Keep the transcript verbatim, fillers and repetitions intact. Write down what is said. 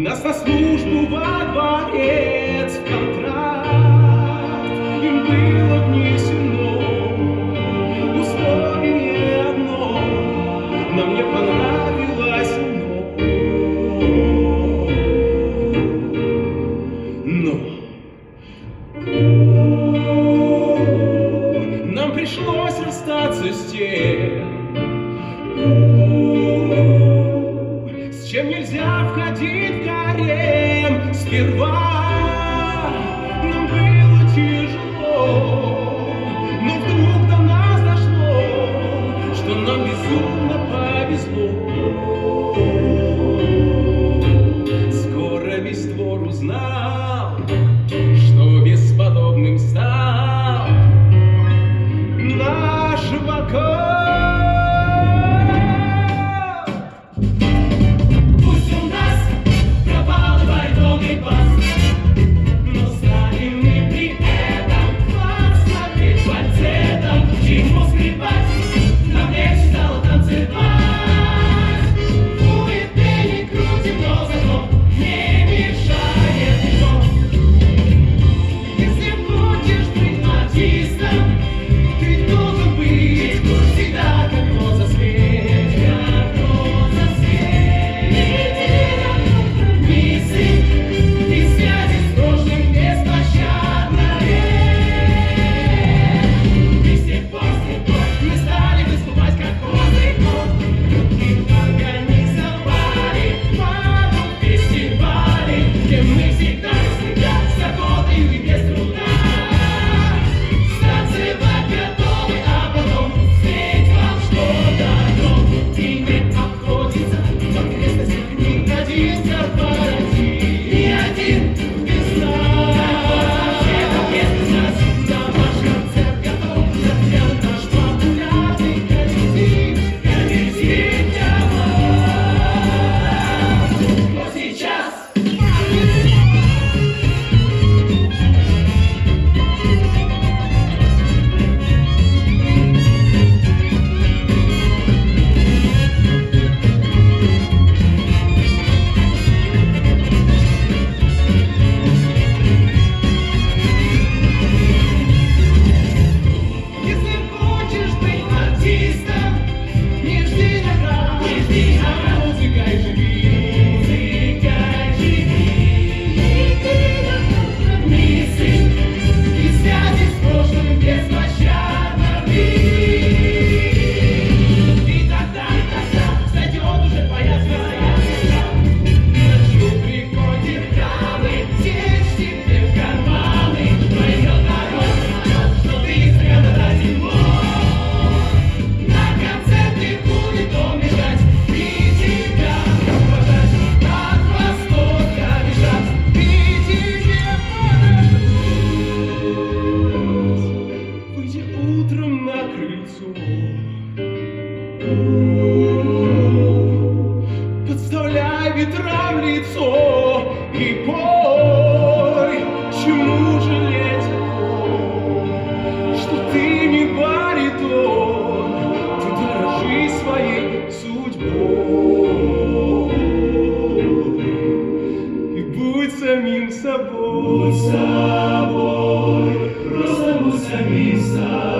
Нас на службу во дворец в контракт им было внесено условие одно, нам не понравилось но, но нам пришлось расстаться с тем, с чем нельзя входить в гарем. Сперва нам было тяжело, но вдруг до нас дошло, что нам безумно повезло. Скоро весь двор узнал, что бесподобным стал наш вокал. Подставляй ветрам лицо и пой, чему жалеть о том, что ты не баритон, ты дорожи своей судьбой и будь самим собой, будь собой, просто будь самим собой.